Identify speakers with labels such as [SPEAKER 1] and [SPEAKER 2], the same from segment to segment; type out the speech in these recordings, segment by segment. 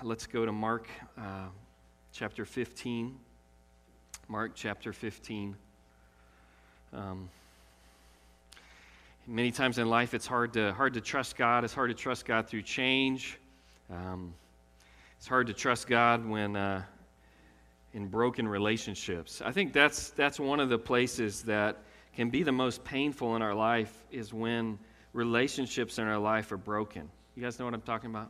[SPEAKER 1] let's go to Mark chapter 15. Mark chapter 15. Many times in life it's hard to trust God. It's hard to trust God through change. It's hard to trust God when in broken relationships. I think that's one of the places that can be the most painful in our life, is when relationships in our life are broken. You guys know what I'm talking about?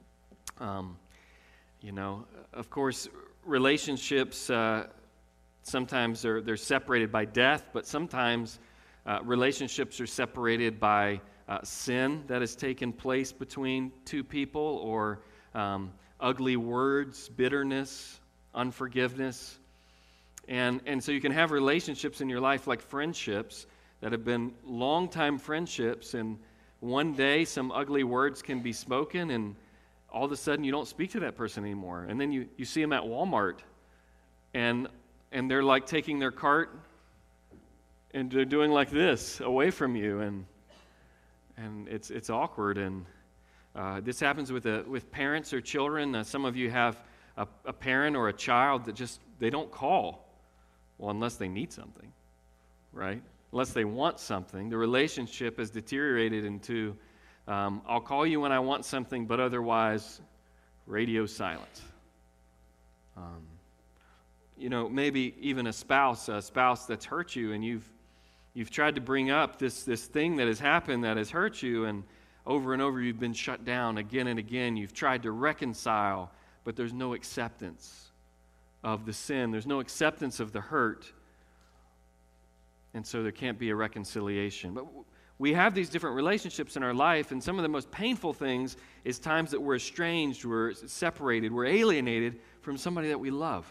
[SPEAKER 1] Of course, relationships sometimes they're separated by death, but sometimes relationships are separated by sin that has taken place between two people, or ugly words, bitterness, unforgiveness. And so you can have relationships in your life like friendships that have been long-time friendships, and one day some ugly words can be spoken, and all of a sudden you don't speak to that person anymore. And then you see them at Walmart, and they're like taking their cart, and they're doing like this away from you, and it's awkward. And this happens with parents or children. Some of you have a parent or a child that just, they don't call. Well, unless they need something, right? Unless they want something. The relationship has deteriorated into, I'll call you when I want something, but otherwise, radio silence. Maybe even a spouse that's hurt you, and you've tried to bring up this thing that has happened that has hurt you, and over you've been shut down again and again. You've tried to reconcile, but there's no acceptance of the sin. There's no acceptance of the hurt. And so there can't be a reconciliation. But we have these different relationships in our life, and some of the most painful things is times that we're estranged, we're separated, we're alienated from somebody that we love.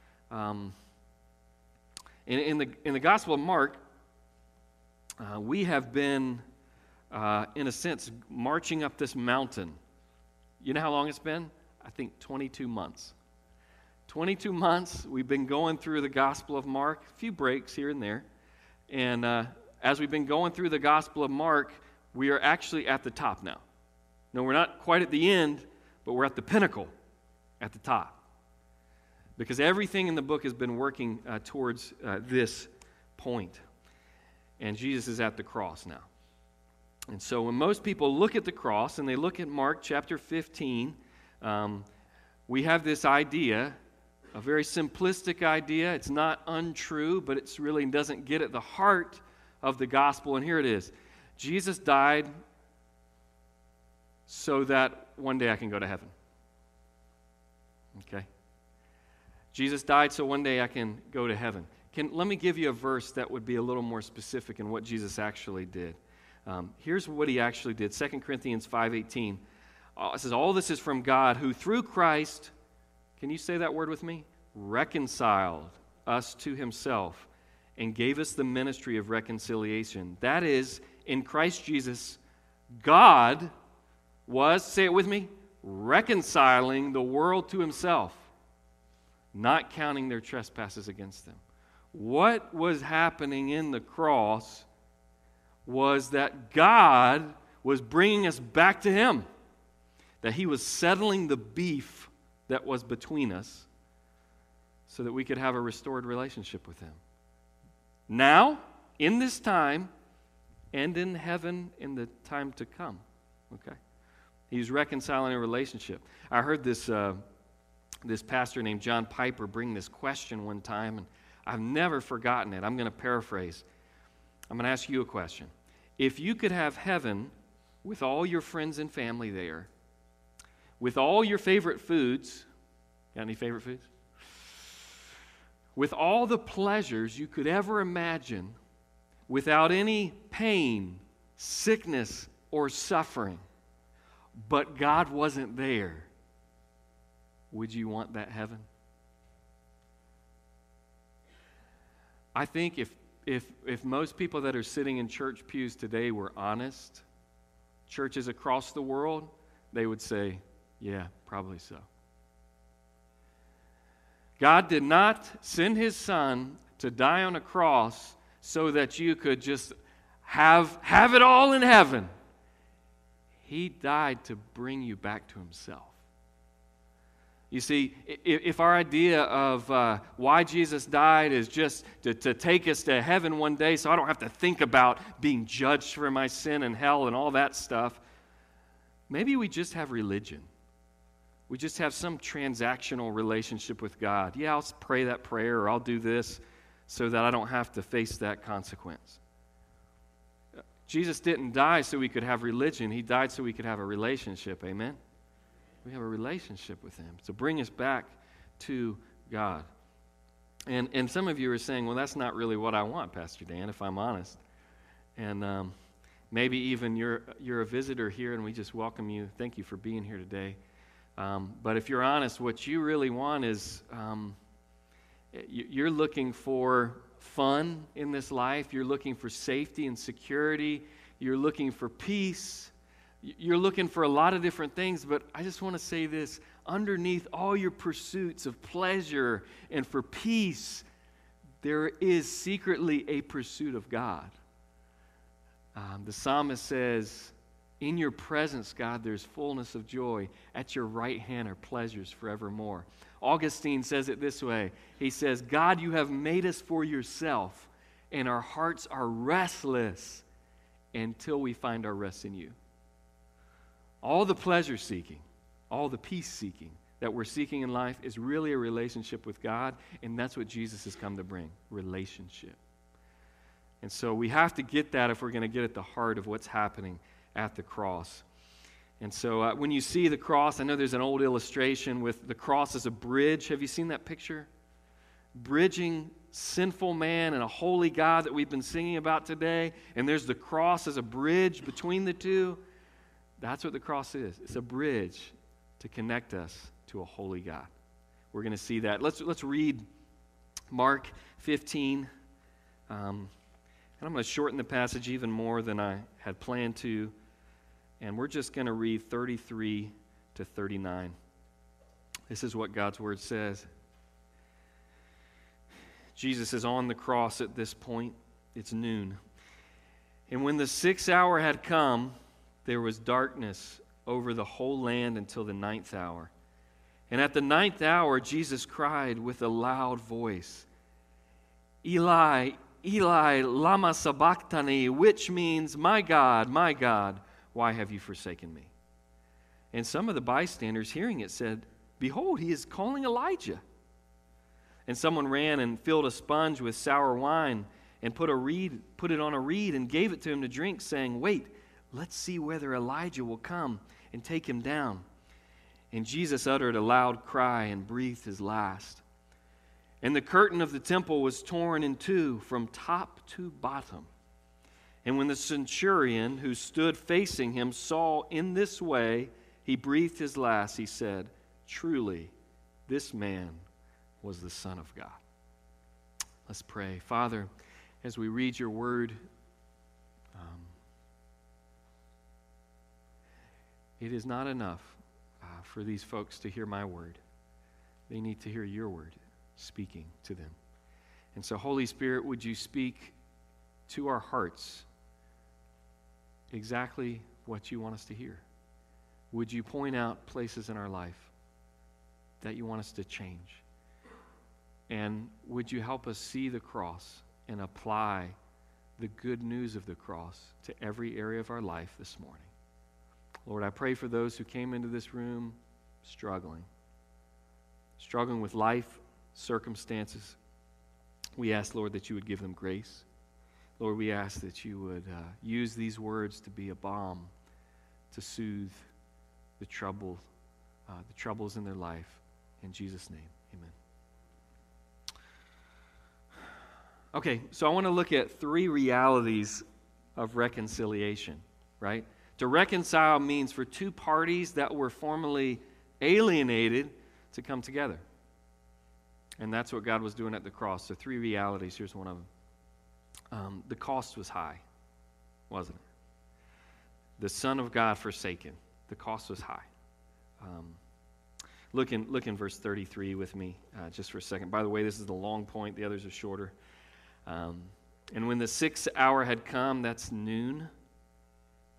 [SPEAKER 1] In the Gospel of Mark, we have been, in a sense, marching up this mountain. You know how long it's been? I think 22 months. 22 months, we've been going through the Gospel of Mark, a few breaks here and there. And as we've been going through the Gospel of Mark, we are actually at the top now. No, we're not quite at the end, but we're at the pinnacle, at the top. Because everything in the book has been working towards this point. And Jesus is at the cross now. And so when most people look at the cross and they look at Mark chapter 15, we have this idea, a very simplistic idea. It's not untrue, but it really doesn't get at the heart of the gospel. And here it is. Jesus died so that one day I can go to heaven. Okay? Jesus died so one day I can go to heaven. Let me give you a verse that would be a little more specific in what Jesus actually did. Here's what he actually did. 2 Corinthians 5:18. It says, all this is from God, who through Christ, can you say that word with me? Reconciled us to himself and gave us the ministry of reconciliation. That is, in Christ Jesus, God was, say it with me, reconciling the world to himself, not counting their trespasses against them. What was happening in the cross was that God was bringing us back to him, that he was settling the beef that was between us so that we could have a restored relationship with him. Now, in this time, and in heaven in the time to come. Okay? He's reconciling a relationship. I heard this pastor named John Piper bring this question one time, and I've never forgotten it. I'm going to paraphrase. I'm going to ask you a question. If you could have heaven with all your friends and family there, with all your favorite foods, got any favorite foods? With all the pleasures you could ever imagine, without any pain, sickness, or suffering, but God wasn't there, would you want that heaven? I think if most people that are sitting in church pews today were honest, churches across the world, they would say, yeah, probably so. God did not send his son to die on a cross so that you could just have it all in heaven. He died to bring you back to himself. You see, if our idea of why Jesus died is just to take us to heaven one day so I don't have to think about being judged for my sin and hell and all that stuff, maybe we just have religion. We just have some transactional relationship with God. Yeah, I'll pray that prayer or I'll do this so that I don't have to face that consequence. Jesus didn't die so we could have religion. He died so we could have a relationship. Amen? We have a relationship with Him to bring us back to God. And some of you are saying, well, that's not really what I want, Pastor Dan, if I'm honest. And maybe even you're a visitor here and we just welcome you. Thank you for being here today. But if you're honest, what you really want is you're looking for fun in this life. You're looking for safety and security. You're looking for peace. You're looking for a lot of different things, but I just want to say this. Underneath all your pursuits of pleasure and for peace, there is secretly a pursuit of God. The psalmist says, in your presence, God, there's fullness of joy. At your right hand are pleasures forevermore. Augustine says it this way. He says, God, you have made us for yourself, and our hearts are restless until we find our rest in you. All the pleasure seeking, all the peace seeking that we're seeking in life is really a relationship with God, and that's what Jesus has come to bring, relationship. And so we have to get that if we're going to get at the heart of what's happening at the cross. And so when you see the cross, I know there's an old illustration with the cross as a bridge. Have you seen that picture? Bridging sinful man and a holy God that we've been singing about today, and there's the cross as a bridge between the two. That's what the cross is. It's a bridge to connect us to a holy God. We're going to see that. Let's read Mark 15. And I'm going to shorten the passage even more than I had planned to. And we're just going to read 33 to 39. This is what God's Word says. Jesus is on the cross at this point. It's noon. And when the 6th hour had come, there was darkness over the whole land until the 9th hour. And at the 9th hour, Jesus cried with a loud voice, Eli, Eli, lama sabachthani, which means, my God, why have you forsaken me? And some of the bystanders hearing it said, behold, he is calling Elijah. And someone ran and filled a sponge with sour wine and put it on a reed and gave it to him to drink, saying, wait, let's see whether Elijah will come and take him down. And Jesus uttered a loud cry and breathed his last. And the curtain of the temple was torn in two from top to bottom. And when the centurion who stood facing him saw in this way he breathed his last, he said, truly, this man was the Son of God. Let's pray. Father, as we read your word, it is not enough for these folks to hear my word. They need to hear your word speaking to them. And so, Holy Spirit, would you speak to our hearts exactly what you want us to hear? Would you point out places in our life that you want us to change? And would you help us see the cross and apply the good news of the cross to every area of our life this morning? Lord, I pray for those who came into this room struggling with life, circumstances. We ask, Lord, that you would give them grace. Lord, we ask that you would use these words to be a balm to soothe the troubles in their life. In Jesus' name, amen. Okay, so I want to look at 3 realities of reconciliation, right? To reconcile means for 2 parties that were formerly alienated to come together. And that's what God was doing at the cross. So 3 realities. Here's one of them. The cost was high, wasn't it? The Son of God forsaken. The cost was high. Look in verse 33 with me just for a second. By the way, this is the long point. The others are shorter. And when the 6th hour had come, that's noon,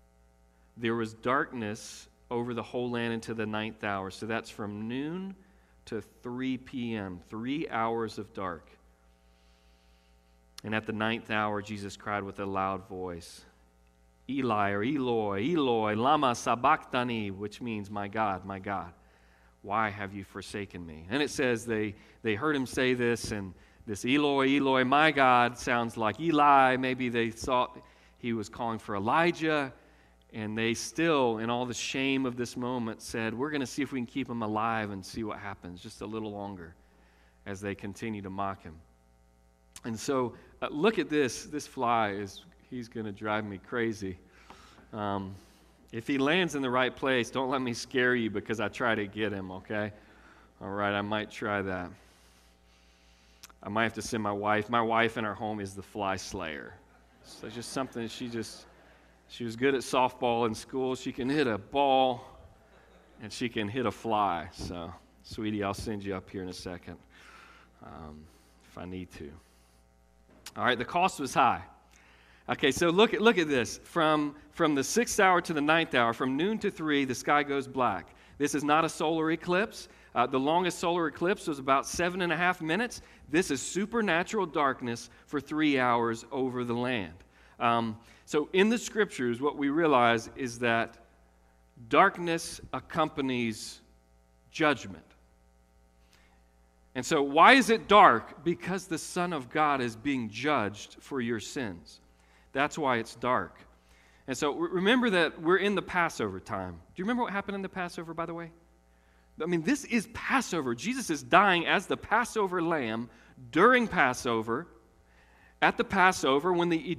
[SPEAKER 1] there was darkness over the whole land until the 9th hour. So that's from noon to 3 p.m., 3 hours of dark. And at the 9th hour, Jesus cried with a loud voice, Eli, or Eloi, Eloi, lama sabachthani, which means, my God, why have you forsaken me? And it says they heard him say this, and this Eloi, Eloi, my God, sounds like Eli. Maybe they thought he was calling for Elijah, and they still, in all the shame of this moment, said, we're going to see if we can keep him alive and see what happens just a little longer as they continue to mock him. And so, look at this. This fly, he's going to drive me crazy. If he lands in the right place, don't let me scare you because I try to get him, okay? All right, I might try that. I might have to send my wife. My wife in our home is the fly slayer. So it's just something she was good at softball in school. She can hit a ball and she can hit a fly. So, sweetie, I'll send you up here in a second if I need to. All right, the cost was high. Okay, so look at this. From the 6th hour to the 9th hour, from noon to 3, the sky goes black. This is not a solar eclipse. The longest solar eclipse was about 7.5 minutes. This is supernatural darkness for 3 hours over the land. So in the Scriptures, what we realize is that darkness accompanies judgment. And so why is it dark? Because the Son of God is being judged for your sins. That's why it's dark. And so remember that we're in the Passover time. Do you remember what happened in the Passover, by the way? I mean, this is Passover. Jesus is dying as the Passover lamb during Passover. At the Passover, when the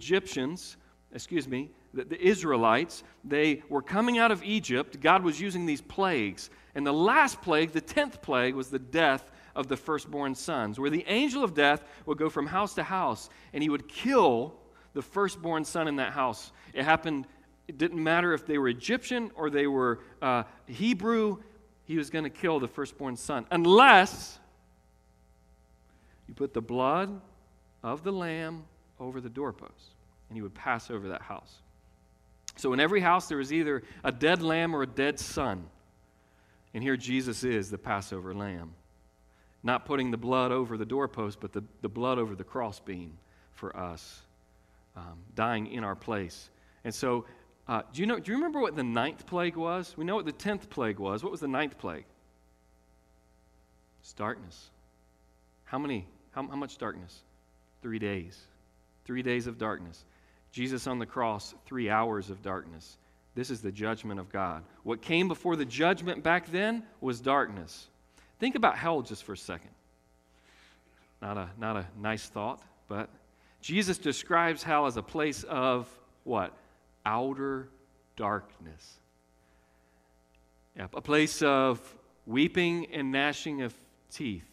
[SPEAKER 1] Israelites, they were coming out of Egypt, God was using these plagues. And the last plague, the 10th plague, was the death of the firstborn sons, where the angel of death would go from house to house, and he would kill the firstborn son in that house. It happened, it didn't matter if they were Egyptian or they were Hebrew, he was going to kill the firstborn son, unless you put the blood of the lamb over the doorpost, and he would pass over that house. So in every house there was either a dead lamb or a dead son. And here Jesus is the Passover lamb. Not putting the blood over the doorpost, but the blood over the crossbeam for us, dying in our place. And so, do you remember what the 9th plague was? We know what the 10th plague was. What was the 9th plague? It's darkness. How much darkness? 3 days. 3 days of darkness. Jesus on the cross, 3 hours of darkness. This is the judgment of God. What came before the judgment back then was darkness. Think about hell just for a second. Not a nice thought, but Jesus describes hell as a place of what? Outer darkness. Yeah, a place of weeping and gnashing of teeth.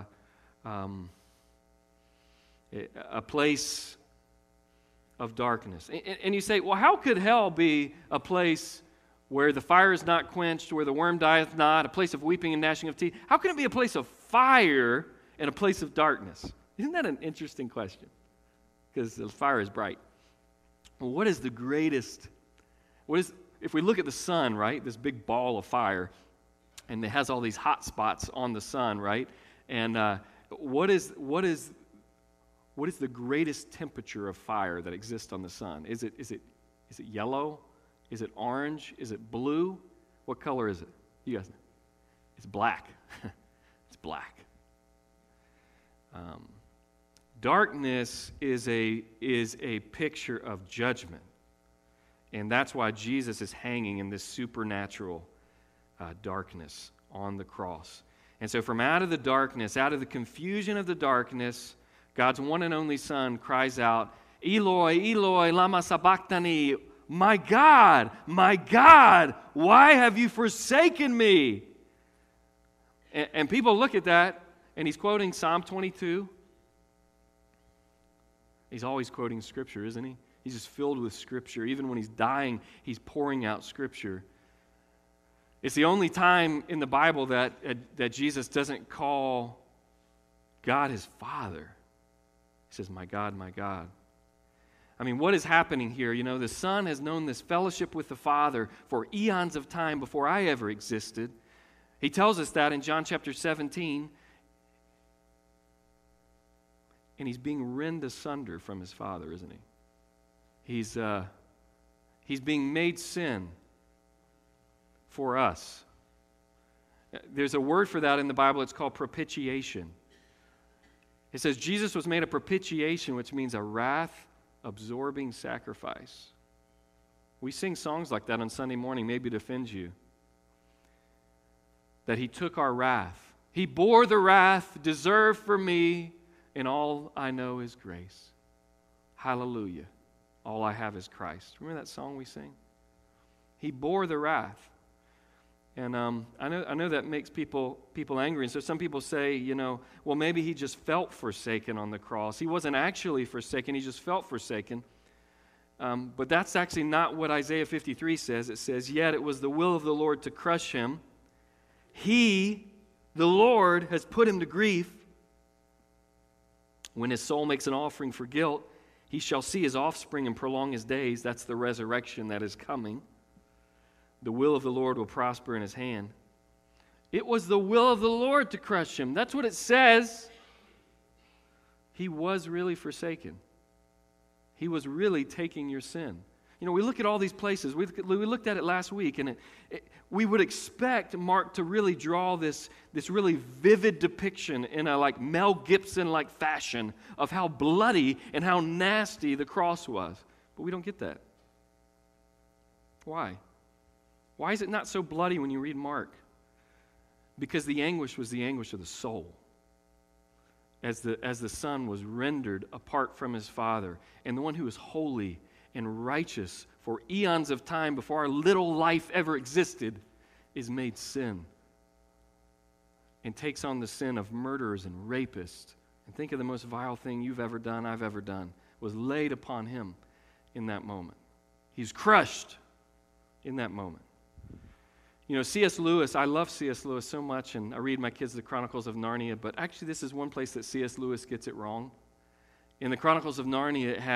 [SPEAKER 1] A place of darkness. And you say, well, how could hell be a place where the fire is not quenched, where the worm dieth not, a place of weeping and gnashing of teeth? How can it be a place of fire and a place of darkness? Isn't that an interesting question? Because the fire is bright. Well, what is the greatest? If we look at the sun, right? This big ball of fire, and it has all these hot spots on the sun, right? And what is the greatest temperature of fire that exists on the sun? Is it yellow? Is it orange? Is it blue? What color is it? You guys know. It's black. It's black. Darkness is a picture of judgment. And that's why Jesus is hanging in this supernatural darkness on the cross. And so from out of the darkness, out of the confusion of the darkness, God's one and only Son cries out, Eloi, Eloi, lama sabachthani, my God, why have you forsaken me? And people look at that, and he's quoting Psalm 22. He's always quoting Scripture, isn't he? He's just filled with Scripture. Even when he's dying, he's pouring out Scripture. It's the only time in the Bible that Jesus doesn't call God his Father. He says, my God, my God. I mean, what is happening here? You know, the Son has known this fellowship with the Father for eons of time before I ever existed. He tells us that in John chapter 17. And he's being rent asunder from his Father, isn't he? He's being made sin for us. There's a word for that in the Bible. It's called propitiation. It says Jesus was made a propitiation, which means a wrath-absorbing sacrifice. We sing songs like that on Sunday morning, maybe to offend you. That he took our wrath. He bore the wrath deserved for me, and all I know is grace. Hallelujah. All I have is Christ. Remember that song we sing? He bore the wrath. And I know that makes people angry. And so some people say, well, maybe he just felt forsaken on the cross. He wasn't actually forsaken. He just felt forsaken. But that's actually not what Isaiah 53 says. It says, yet it was the will of the Lord to crush him. He, the Lord, has put him to grief. When his soul makes an offering for guilt, he shall see his offspring and prolong his days. That's the resurrection that is coming. The will of the Lord will prosper in his hand. It was the will of the Lord to crush him. That's what it says. He was really forsaken. He was really taking your sin. We look at all these places. We looked at it last week, and we would expect Mark to really draw this really vivid depiction in a like Mel Gibson-like fashion of how bloody and how nasty the cross was. But we don't get that. Why? Why is it not so bloody when you read Mark? Because the anguish was the anguish of the soul. As the Son was rendered apart from his Father, and the one who is holy and righteous for eons of time before our little life ever existed is made sin and takes on the sin of murderers and rapists. And think of the most vile thing you've ever done, I've ever done, was laid upon him in that moment. He's crushed in that moment. C.S. Lewis, I love C.S. Lewis so much, and I read my kids the Chronicles of Narnia, but actually this is one place that C.S. Lewis gets it wrong. In the Chronicles of Narnia, it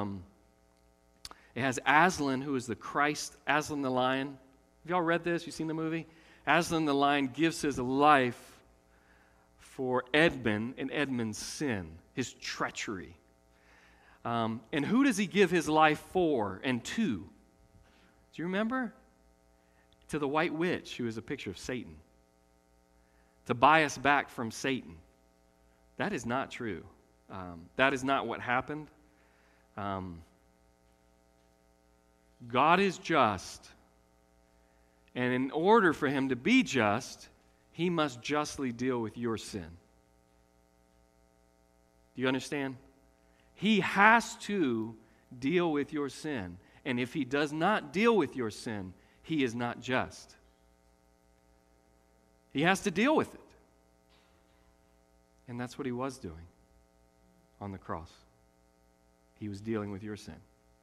[SPEAKER 1] has Aslan, who is the Christ, Aslan the lion. Have y'all read this? You seen the movie? Aslan the lion gives his life for Edmund and Edmund's sin, his treachery. And who does he give his life for and to? Do you remember? To the White Witch, who is a picture of Satan. To buy us back from Satan. That is not true. That is not what happened. God is just, and in order for him to be just, he must justly deal with your sin. Do you understand? He has to deal with your sin, and if he does not deal with your sin, he is not just. He has to deal with it. And that's what he was doing on the cross. He was dealing with your sin.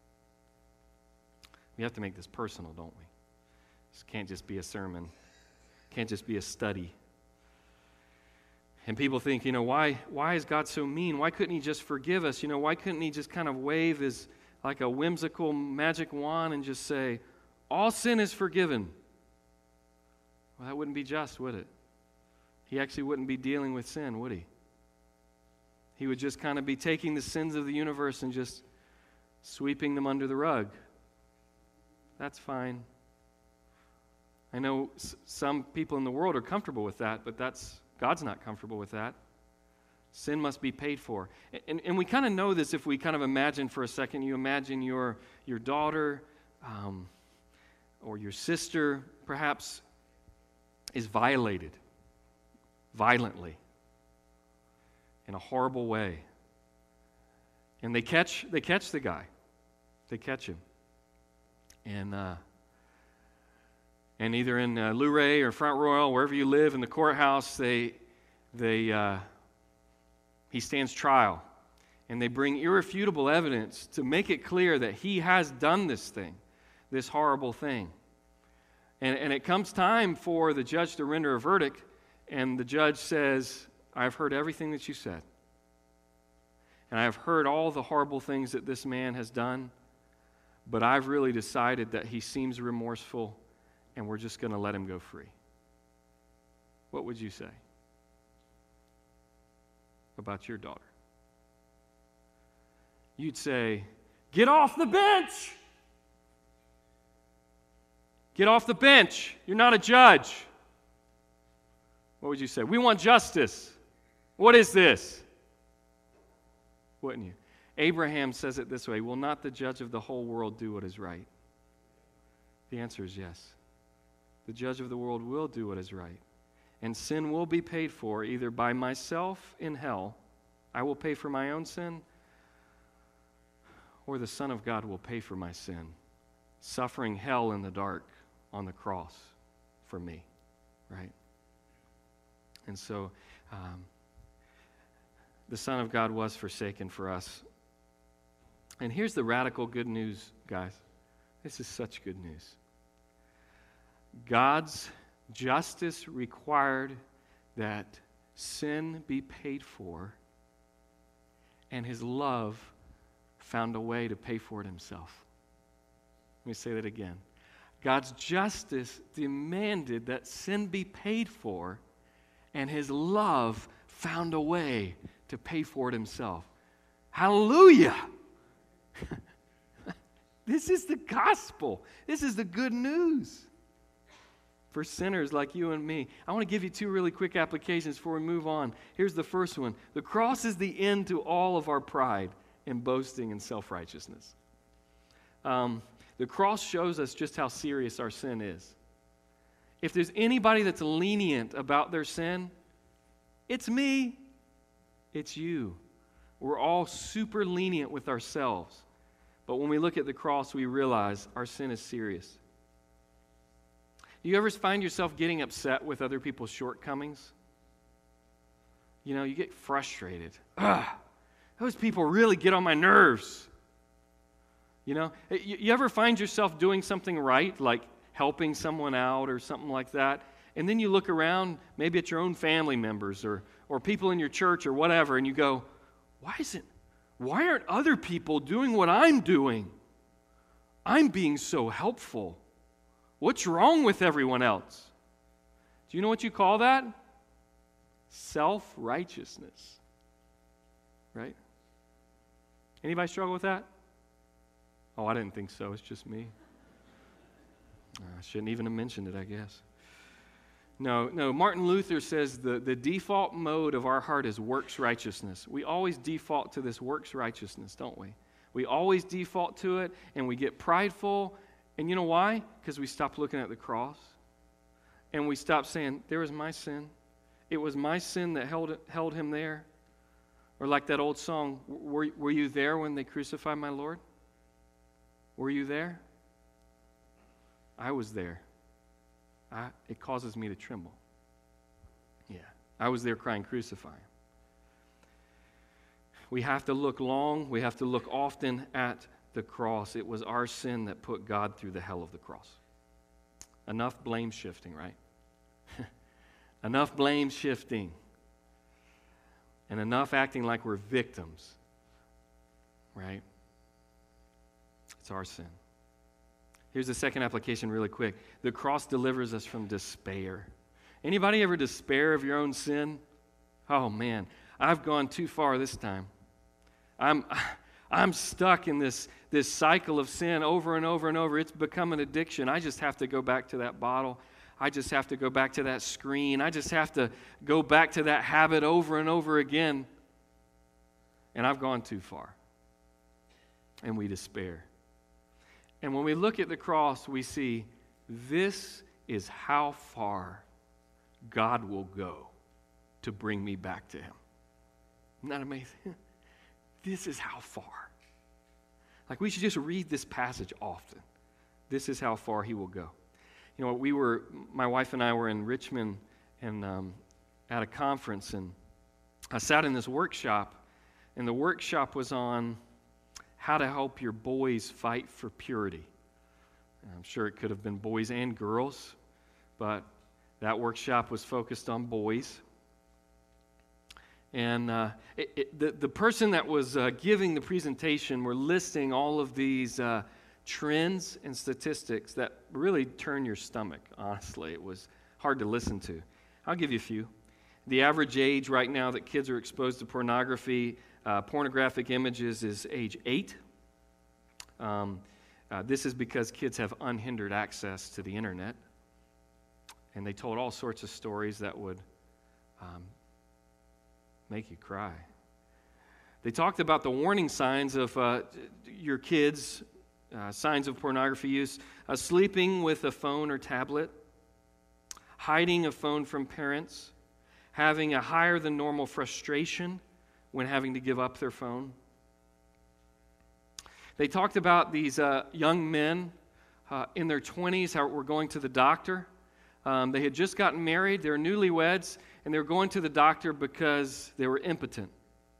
[SPEAKER 1] We have to make this personal, don't we? This can't just be a sermon. Can't just be a study. And people think, why is God so mean? Why couldn't he just forgive us? Why couldn't he just kind of wave his like a whimsical magic wand and just say, all sin is forgiven? Well, that wouldn't be just, would it? He actually wouldn't be dealing with sin, would he? He would just kind of be taking the sins of the universe and just sweeping them under the rug. That's fine. I know some people in the world are comfortable with that, but God's not comfortable with that. Sin must be paid for. And we kind of know this if we kind of imagine for a second. You imagine your daughter or your sister perhaps is violated violently in a horrible way. And they catch the guy. They catch him. And either in Luray or Front Royal, wherever you live, in the courthouse, he stands trial. And they bring irrefutable evidence to make it clear that he has done this thing, this horrible thing. And it comes time for the judge to render a verdict, and the judge says, I've heard everything that you said. And I've heard all the horrible things that this man has done, but I've really decided that he seems remorseful, and we're just going to let him go free. what would you say about your daughter? You'd say, get off the bench! Get off the bench. You're not a judge. What would you say? We want justice. What is this? Wouldn't you? Abraham says it this way, will not the judge of the whole world do what is right? The answer is yes. The judge of the world will do what is right. And sin will be paid for either by myself in hell, I will pay for my own sin, or the Son of God will pay for my sin, suffering hell in the dark on the cross for me, right? And so the Son of God was forsaken for us. And here's the radical good news, guys. This is such good news. God's justice required that sin be paid for, and his love found a way to pay for it himself. Let me say that again. God's justice demanded that sin be paid for, and his love found a way to pay for it himself. Hallelujah! This is the gospel. This is the good news for sinners like you and me. I want to give you two really quick applications before we move on. Here's the first one. The cross is the end to all of our pride and boasting and self-righteousness. The cross shows us just how serious our sin is. If there's anybody that's lenient about their sin, it's me. It's you. We're all super lenient with ourselves. But when we look at the cross, we realize our sin is serious. Do you ever find yourself getting upset with other people's shortcomings? You know, you get frustrated. Those people really get on my nerves. You know, you ever find yourself doing something right, like helping someone out or something like that, and then you look around, maybe at your own family members or people in your church or whatever, and you go, why aren't other people doing what I'm doing? I'm being so helpful. What's wrong with everyone else? Do you know what you call that? Self-righteousness. Right? Anybody struggle with that? Oh, I didn't think so. It's just me. I shouldn't even have mentioned it, I guess. No, Martin Luther says the default mode of our heart is works righteousness. We always default to this works righteousness, don't we? We always default to it, and we get prideful. And you know why? Because we stop looking at the cross. And we stop saying, there was my sin. It was my sin that held him there. Or like that old song, were you there when they crucified my Lord? Were you there? I was there. It causes me to tremble. Yeah, I was there crying, crucify him. We have to look long. We have to look often at the cross. It was our sin that put God through the hell of the cross. Enough blame shifting, right? Enough blame shifting. And enough acting like we're victims, right? It's our sin. Here's the second application really quick. The cross delivers us from despair. Anybody ever despair of your own sin? Oh man, I've gone too far this time. I'm stuck in this cycle of sin over and over and over. It's become an addiction. I just have to go back to that bottle. I just have to go back to that screen. I just have to go back to that habit over and over again. And I've gone too far. And we despair. And when we look at the cross, we see this is how far God will go to bring me back to him. Isn't that amazing? This is how far. Like, we should just read this passage often. This is how far he will go. You know, my wife and I were in Richmond and at a conference, and I sat in this workshop, and the workshop was on how to help your boys fight for purity. I'm sure it could have been boys and girls, but that workshop was focused on boys. And the person that was giving the presentation were listing all of these trends and statistics that really turn your stomach, honestly. It was hard to listen to. I'll give you a few. The average age right now that kids are exposed to pornography, pornographic images, is age 8. This is because kids have unhindered access to the internet. And they told all sorts of stories that would make you cry. They talked about the warning signs of your kids, signs of pornography use, sleeping with a phone or tablet, hiding a phone from parents, having a higher than normal frustration when having to give up their phone. They talked about these young men in their 20s how were going to the doctor. They had just gotten married, they were newlyweds, and they were going to the doctor because they were impotent.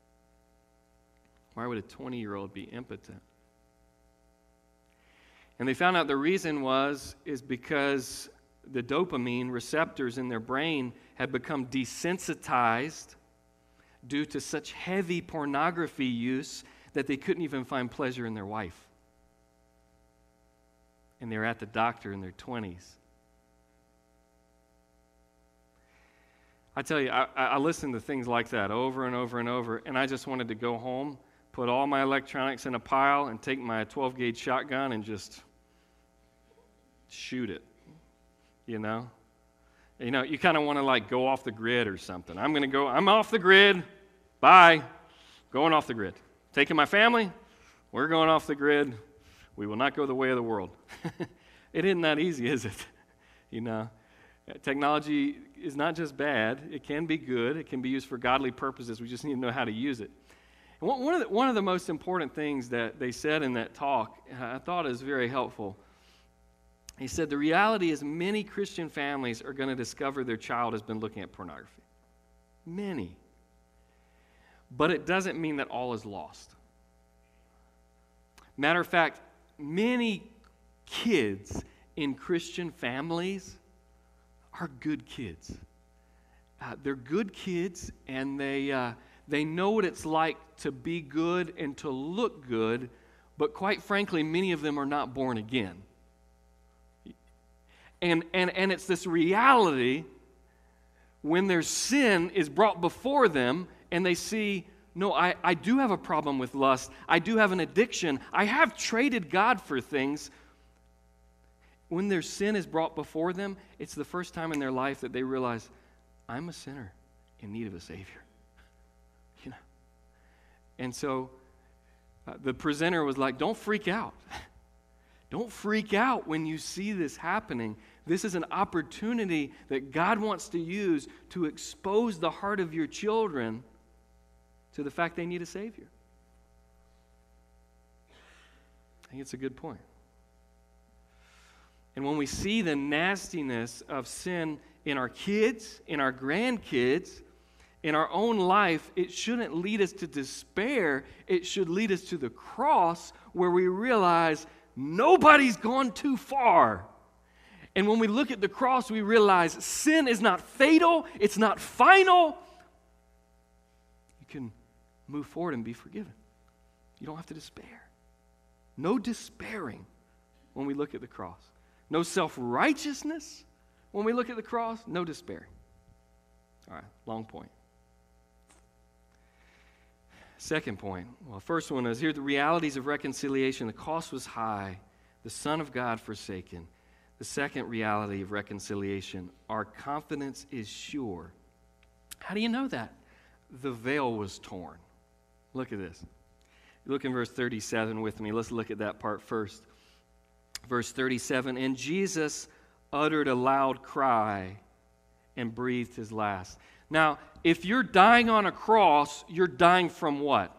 [SPEAKER 1] Why would a 20-year-old be impotent? And they found out the reason is because the dopamine receptors in their brain had become desensitized due to such heavy pornography use that they couldn't even find pleasure in their wife. And they were at the doctor in their 20s. I tell you, I listened to things like that over and over and over, and I just wanted to go home, put all my electronics in a pile, and take my 12-gauge shotgun and just shoot it, you know? You kind of want to like go off the grid or something. I'm off the grid, bye, going off the grid. Taking my family, we're going off the grid. We will not go the way of the world. It isn't that easy, is it? Technology is not just bad. It can be good. It can be used for godly purposes. We just need to know how to use it. And one of the most important things that they said in that talk, I thought is very helpful. He said, the reality is many Christian families are going to discover their child has been looking at pornography. Many. But it doesn't mean that all is lost. Matter of fact, many kids in Christian families are good kids. They're good kids, and they know what it's like to be good and to look good, but quite frankly, many of them are not born again. And it's this reality when their sin is brought before them and they see, no, I do have a problem with lust. I do have an addiction. I have traded God for things. When their sin is brought before them, it's the first time in their life that they realize, I'm a sinner in need of a Savior. And so the presenter was like, don't freak out. Don't freak out when you see this happening. This is an opportunity that God wants to use to expose the heart of your children to the fact they need a Savior. I think it's a good point. And when we see the nastiness of sin in our kids, in our grandkids, in our own life, it shouldn't lead us to despair. It should lead us to the cross where we realize nobody's gone too far. And when we look at the cross, we realize sin is not fatal. It's not final. You can move forward and be forgiven. You don't have to despair. No despairing when we look at the cross. No self-righteousness when we look at the cross. No despairing. All right, long point. Second point. Well, first one is here the realities of reconciliation. The cost was high. The Son of God forsaken. The second reality of reconciliation, our confidence is sure. How do you know that? The veil was torn. Look at this. Look in verse 37 with me. Let's look at that part first. Verse 37, and Jesus uttered a loud cry and breathed his last. Now, if you're dying on a cross, you're dying from what?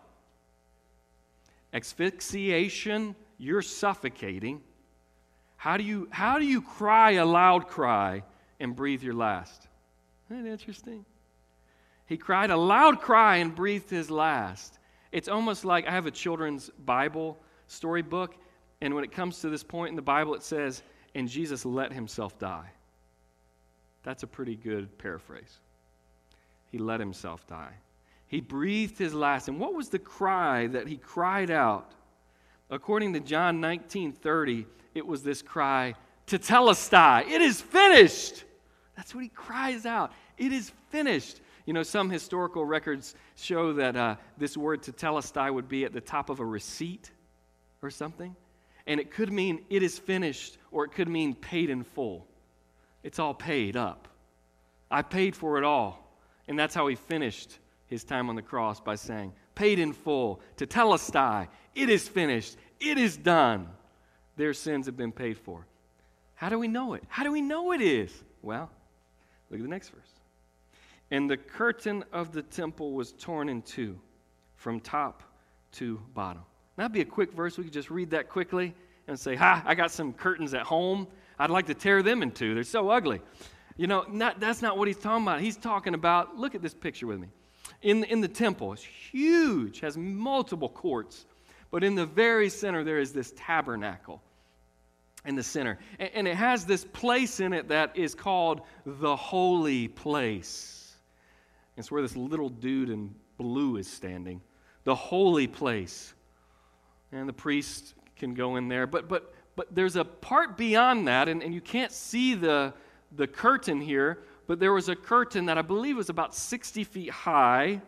[SPEAKER 1] Asphyxiation, you're suffocating. How do you cry a loud cry and breathe your last? Isn't that interesting? He cried a loud cry and breathed his last. It's almost like I have a children's Bible storybook, and when it comes to this point in the Bible, it says, and Jesus let himself die. That's a pretty good paraphrase. He let himself die. He breathed his last. And what was the cry that he cried out? According to John 19:30, it was this cry, tetelestai, it is finished. That's what he cries out. It is finished. You know, some historical records show that this word tetelestai would be at the top of a receipt or something. And it could mean it is finished, or it could mean paid in full. It's all paid up. I paid for it all. And that's how he finished his time on the cross, by saying, paid in full, tetelestai, it is finished, it is done. Their sins have been paid for. How do we know it? How do we know it is? Well, look at the next verse. And the curtain of the temple was torn in two, from top to bottom. That'd be a quick verse. We could just read that quickly and say, I got some curtains at home. I'd like to tear them in two. They're so ugly. You know, that's not what he's talking about. He's talking about, look at this picture with me. In the temple, it's huge, has multiple courts. But in the very center, there is this tabernacle in the center. And it has this place in it that is called the holy place. It's where this little dude in blue is standing. The holy place. And the priest can go in there. But there's a part beyond that, and you can't see the curtain here, but there was a curtain that I believe was about 60 feet high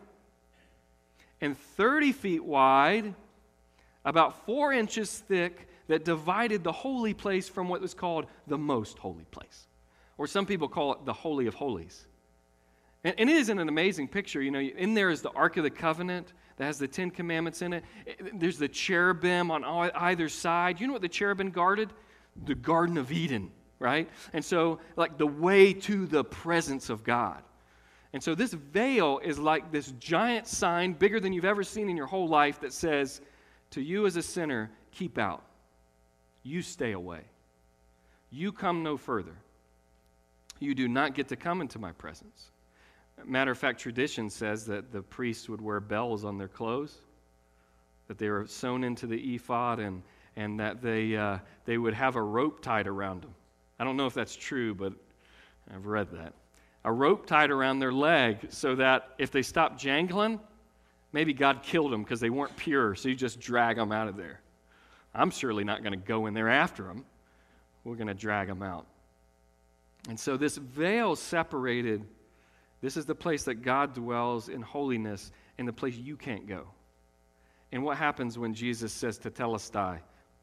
[SPEAKER 1] and 30 feet wide, about 4 inches thick, that divided the holy place from what was called the most holy place. Or some people call it the Holy of Holies. And it isn't an amazing picture. You know, in there is the Ark of the Covenant that has the 10 Commandments in it. There's the cherubim on either side. You know what the cherubim guarded? The Garden of Eden, right? And so, like, the way to the presence of God. And so this veil is like this giant sign, bigger than you've ever seen in your whole life, that says, to you as a sinner, keep out. You stay away. You come no further. You do not get to come into my presence. Matter of fact, tradition says that the priests would wear bells on their clothes, that they were sewn into the ephod, and that they would have a rope tied around them. I don't know if that's true, but I've read that. A rope tied around their leg so that if they stopped jangling, maybe God killed them because they weren't pure, so you just drag them out of there. I'm surely not going to go in there after them. We're going to drag them out. And so this veil separated. This is the place that God dwells in holiness, and the place you can't go. And what happens when Jesus says tetelestai?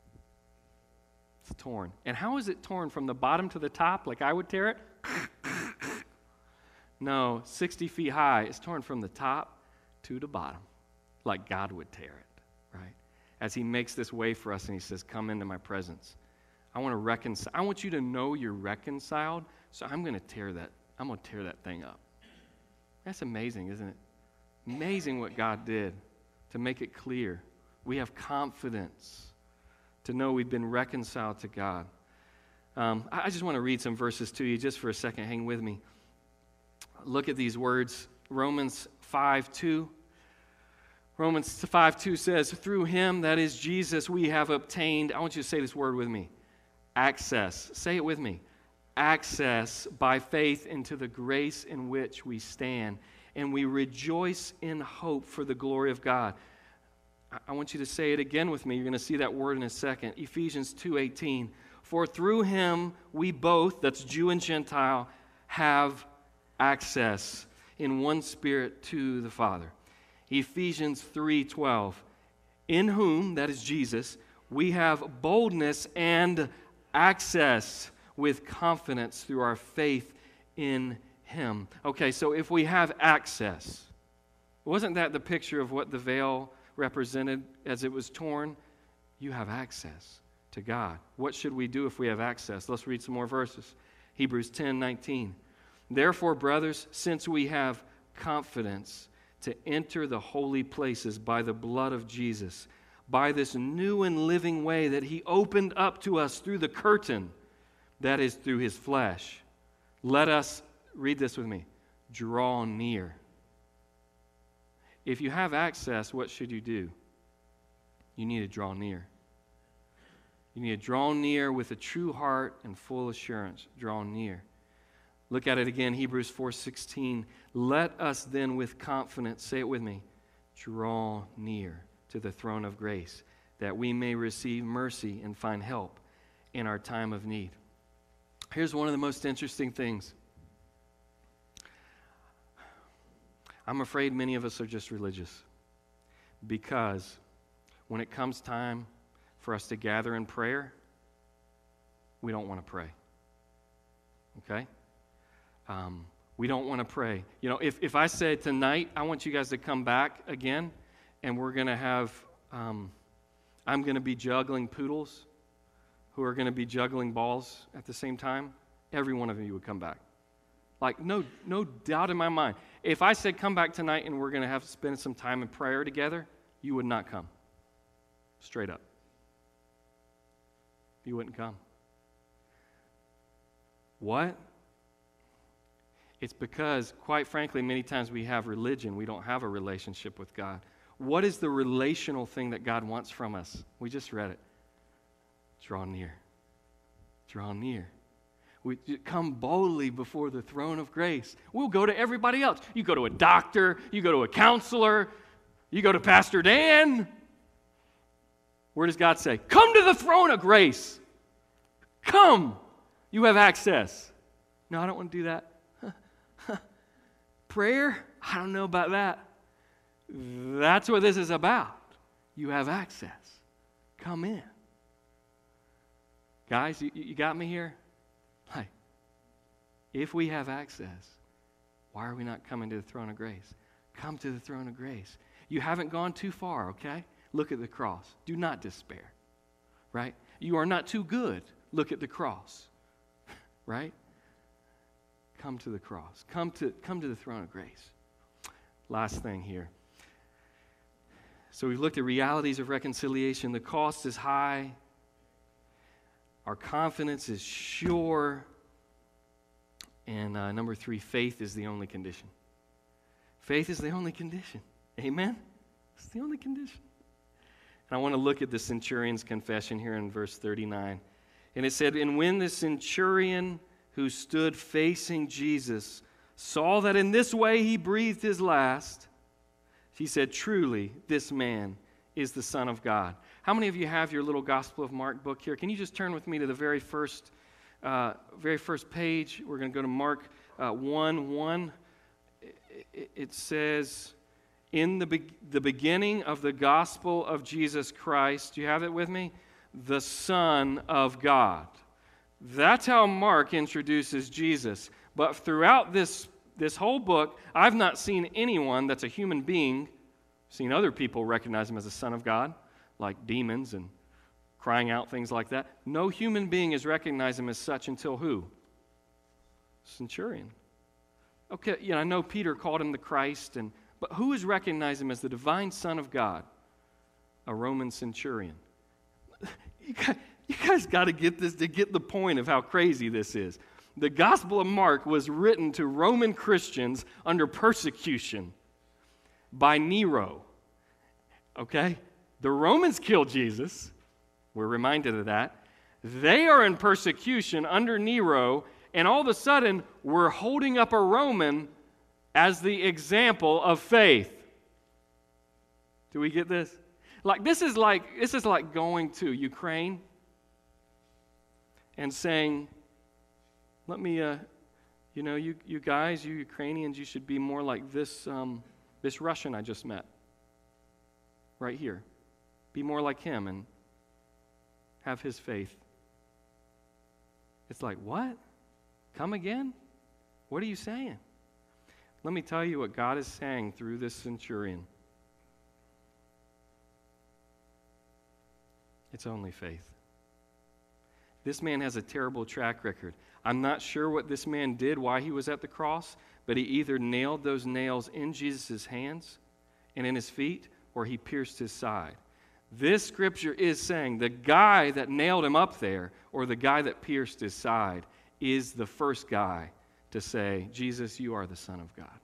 [SPEAKER 1] It's torn. And how is it torn? From the bottom to the top, like I would tear it? No, 60 feet high. It's torn from the top to the bottom, like God would tear it, right? As he makes this way for us, and he says, come into my presence. I want to reconcile. I want you to know you're reconciled, so I'm going to tear that thing up. That's amazing, isn't it? Amazing what God did to make it clear. We have confidence to know we've been reconciled to God. I just want to read some verses to you just for a second. Hang with me. Look at these words. Romans 5:2. Romans 5:2 says, through him, that is Jesus, we have obtained, I want you to say this word with me, access. Say it with me. Access by faith into the grace in which we stand, and we rejoice in hope for the glory of God. I want you to say it again with me. You're going to see that word in a second. Ephesians 2:18. For through him we both, that's Jew and Gentile, have access in one spirit to the Father. Ephesians 3:12. In whom, that is Jesus, we have boldness and access with confidence through our faith in him. Okay, so if we have access, wasn't that the picture of what the veil represented as it was torn? You have access to God. What should we do if we have access? Let's read some more verses. Hebrews 10:19. Therefore, brothers, since we have confidence to enter the holy places by the blood of Jesus, by this new and living way that he opened up to us through the curtain, that is through his flesh, let us, read this with me, draw near. If you have access, what should you do? You need to draw near. You need to draw near with a true heart and full assurance. Draw near. Look at it again, Hebrews 4:16. Let us then with confidence, say it with me, draw near to the throne of grace, that we may receive mercy and find help in our time of need. Here's one of the most interesting things. I'm afraid many of us are just religious, because when it comes time for us to gather in prayer, we don't want to pray. Okay? We don't want to pray. You know, if I said tonight, I want you guys to come back again, and we're going to have, I'm going to be juggling poodles who are going to be juggling balls at the same time, every one of you would come back. Like, no doubt in my mind. If I said come back tonight and we're going to have to spend some time in prayer together, you would not come. Straight up. You wouldn't come. What? It's because, quite frankly, many times we have religion. We don't have a relationship with God. What is the relational thing that God wants from us? We just read it. Draw near. Draw near. We come boldly before the throne of grace. We'll go to everybody else. You go to a doctor. You go to a counselor. You go to Pastor Dan. Where does God say? Come to the throne of grace. Come. You have access. No, I don't want to do that. Prayer? I don't know about that. That's what this is about. You have access. Come in. Guys, you got me here? Hey, if we have access, why are we not coming to the throne of grace? Come to the throne of grace. You haven't gone too far, okay? Look at the cross. Do not despair, right? You are not too good. Look at the cross, right? Come to the cross. Come to the throne of grace. Last thing here. So we've looked at realities of reconciliation. The cost is high. Our confidence is sure. And number 3, faith is the only condition. Faith is the only condition. Amen? It's the only condition. And I want to look at the centurion's confession here in verse 39. And it said, and when the centurion who stood facing Jesus saw that in this way he breathed his last, he said, truly, this man is the Son of God. How many of you have your little Gospel of Mark book here? Can you just turn with me to the very first page? We're going to go to Mark 1:1. It says, in the beginning of the gospel of Jesus Christ, do you have it with me? The Son of God. That's how Mark introduces Jesus. But throughout this whole book, I've not seen anyone that's a human being, seen other people recognize him as the Son of God, like demons and crying out, things like that. No human being has recognized him as such until who? Centurion. Okay, I know Peter called him the Christ, but who has recognized him as the divine Son of God? A Roman centurion. You guys got to get this to get the point of how crazy this is. The Gospel of Mark was written to Roman Christians under persecution by Nero. Okay? The Romans killed Jesus. We're reminded of that. They are in persecution under Nero, and all of a sudden, we're holding up a Roman as the example of faith. Do we get this? This is like going to Ukraine and saying, let me, you guys, you Ukrainians, you should be more like this Russian I just met right here. Be more like him and have his faith. It's like, what? Come again? What are you saying? Let me tell you what God is saying through this centurion. It's only faith. This man has a terrible track record. I'm not sure what this man did, why he was at the cross, but he either nailed those nails in Jesus' hands and in his feet, or he pierced his side. This scripture is saying the guy that nailed him up there, or the guy that pierced his side, is the first guy to say, Jesus, you are the Son of God.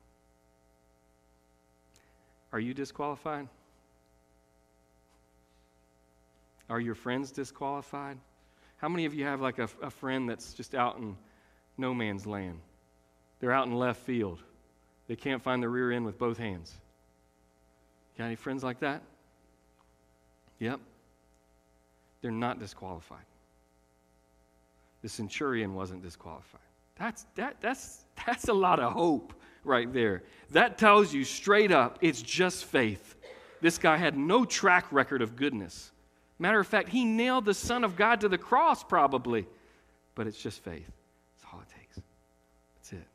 [SPEAKER 1] Are you disqualified? Are your friends disqualified? How many of you have like a friend that's just out in no man's land? They're out in left field. They can't find the rear end with both hands. Got any friends like that? Yep. They're not disqualified. The centurion wasn't disqualified. That's a lot of hope right there. That tells you straight up it's just faith. This guy had no track record of goodness. Matter of fact, he nailed the Son of God to the cross probably. But it's just faith. That's all it takes. That's it.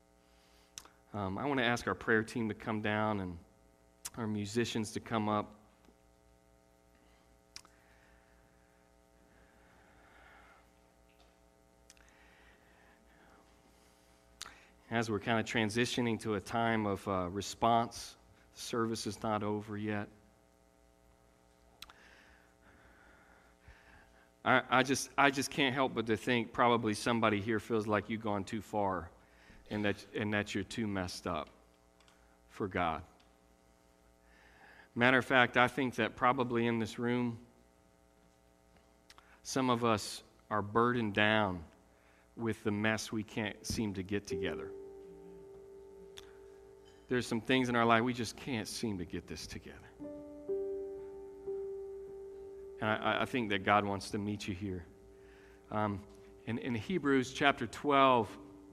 [SPEAKER 1] I want to ask our prayer team to come down and our musicians to come up. As we're kind of transitioning to a time of response, the service is not over yet. I just can't help but to think probably somebody here feels like you've gone too far and that you're too messed up for God. Matter of fact, I think that probably in this room, some of us are burdened down with the mess we can't seem to get together. There's some things in our life we just can't seem to get this together. And I think that God wants to meet you here. In Hebrews chapter 12,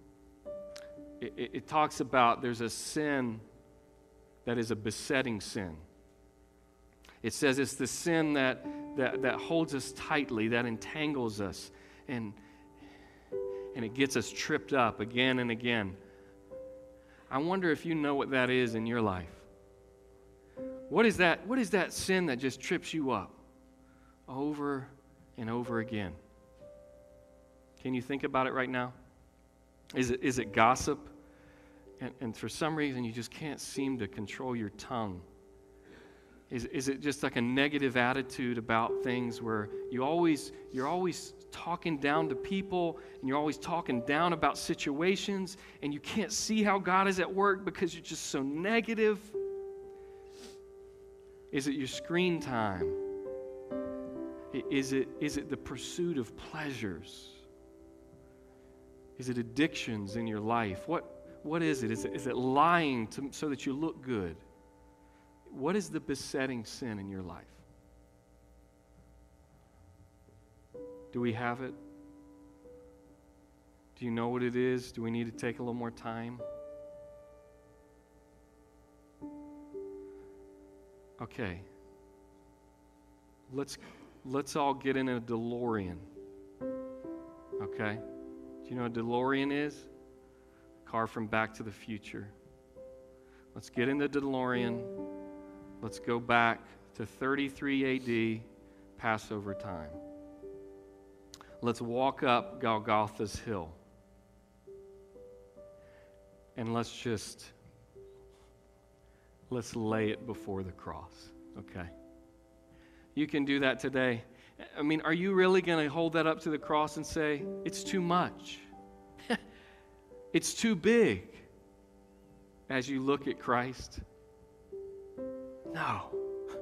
[SPEAKER 1] it talks about there's a sin that is a besetting sin. It says it's the sin that holds us tightly, that entangles us, and it gets us tripped up again and again. I wonder if you know what that is in your life. What is that sin that just trips you up over and over again? Can you think about it right now? Is it gossip? And for some reason you just can't seem to control your tongue. Is it just like a negative attitude about things where you're always talking down to people and you're always talking down about situations and you can't see how God is at work because you're just so negative? Is it your screen time? Is it the pursuit of pleasures? Is it addictions in your life? What is it? Is it lying so that you look good? What is the besetting sin in your life? Do we have it? Do you know what it is? Do we need to take a little more time? Okay. Let's all get in a DeLorean. Okay? Do you know what a DeLorean is? A car from Back to the Future. Let's get in the DeLorean. Let's go back to 33 AD, Passover time. Let's walk up Golgotha's hill. And let's lay it before the cross, okay? You can do that today. I mean, are you really going to hold that up to the cross and say, it's too much? It's too big as you look at Christ? No.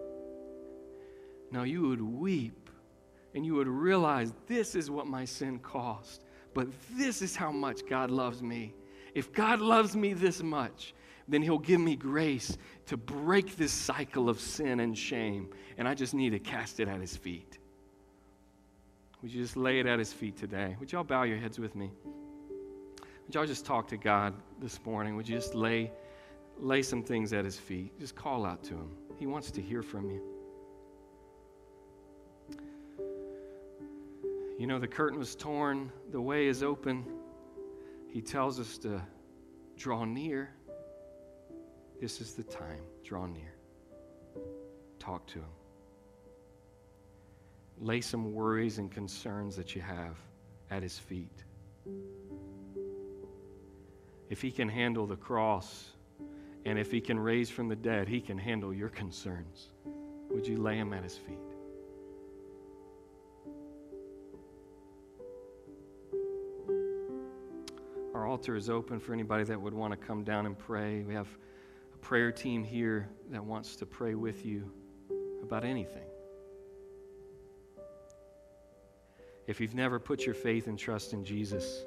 [SPEAKER 1] No, you would weep and you would realize this is what my sin cost, but this is how much God loves me. If God loves me this much, then He'll give me grace to break this cycle of sin and shame, and I just need to cast it at His feet. Would you just lay it at His feet today? Would y'all bow your heads with me? Would y'all just talk to God this morning? Would you just lay some things at His feet? Just call out to Him. He wants to hear from you. You know, the curtain was torn. The way is open. He tells us to draw near. This is the time. Draw near. Talk to Him. Lay some worries and concerns that you have at His feet. If He can handle the cross, and if He can raise from the dead, He can handle your concerns. Would you lay them at His feet? Our altar is open for anybody that would want to come down and pray. We have a prayer team here that wants to pray with you about anything. If you've never put your faith and trust in Jesus,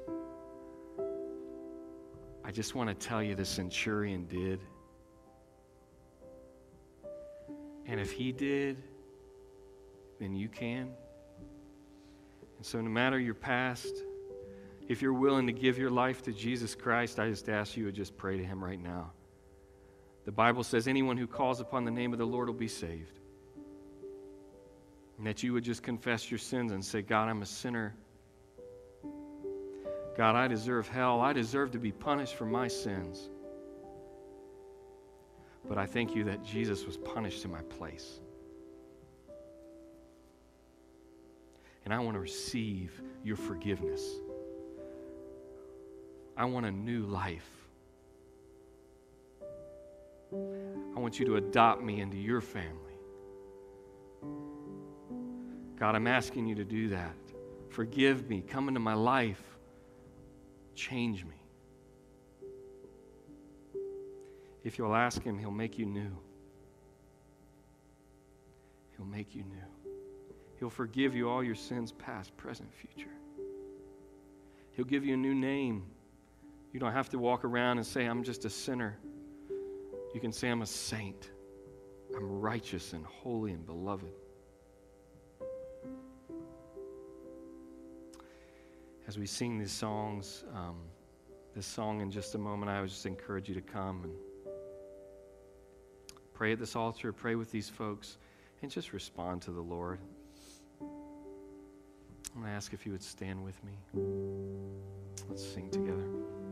[SPEAKER 1] I just want to tell you the centurion did. And if he did, then you can. And so no matter your past, If you're willing to give your life to Jesus Christ, I just ask you to just pray to him right now. The Bible says anyone who calls upon the name of the Lord will be saved. And that you would just confess your sins and say, God, I'm a sinner. God, I deserve hell. I deserve to be punished for my sins. But I thank you that Jesus was punished in my place. And I want to receive your forgiveness. I want a new life. I want you to adopt me into your family. God, I'm asking you to do that. Forgive me. Come into my life. Change me. If you'll ask him, he'll make you new. He'll make you new. He'll forgive you all your sins, past, present, future. He'll give you a new name. You don't have to walk around and say, I'm just a sinner. You can say, I'm a saint. I'm righteous and holy and beloved. As we sing these songs, this song in just a moment, I would just encourage you to come and pray at this altar, pray with these folks, and just respond to the Lord. I'm going to ask if you would stand with me. Let's sing together.